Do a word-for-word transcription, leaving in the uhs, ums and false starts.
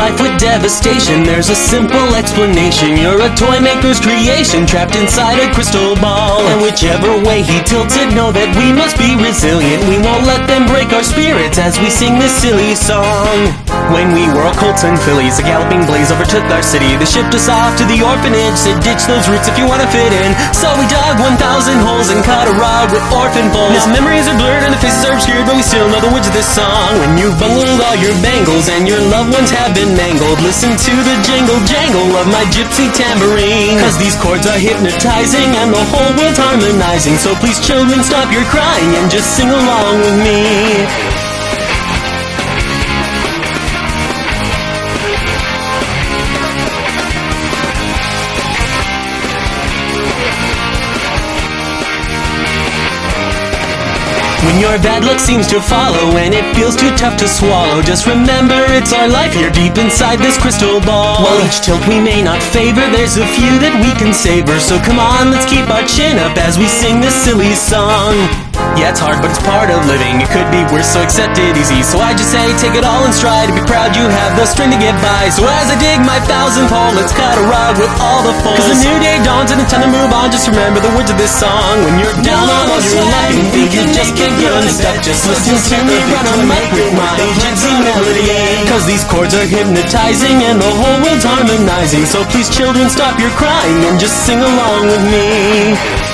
life with devastation. There's a simple explanation. You're a toy maker's creation, trapped inside a crystal ball. And whichever way he tilts it, know that we must be resilient. We won't let them break our spirits as we sing this silly song. When we were all colts and fillies, a galloping blaze overtook our city. They shipped us off to the orphanage, said ditch those roots if you wanna fit in. So we dug one thousand holes and cut a rug with orphan poles. Now memories are blurred and the faces are obscured, but we still know the words of this song. When you've bungled all your bangles and your loved ones have been mangled, listen to the jingle jangle of my gypsy tambourine. Cause these chords are hypnotizing and the whole world's harmonizing. So please children, stop your crying and just sing along with me. When your bad luck seems to follow and it feels too tough to swallow, just remember it's our life here deep inside this crystal ball. While each tilt we may not favor, there's a few that we can savor. So come on, let's keep our chin up as we sing this silly song. Yeah, it's hard, but it's part of living. It could be worse, so accept it easy. So I just say, take it all in stride. Be proud you have the strength to get by. So as I dig my thousandth hole, let's cut a rug with all the foals. Cause a new day dawns and it's time to move on. Just remember the words of this song. When you're down on all your luck and think you just can't get unstuck, just listen to me run on mic with my gypsy melody. Cause these chords are hypnotizing and the whole world's harmonizing. So please children, stop your crying and just sing along with me.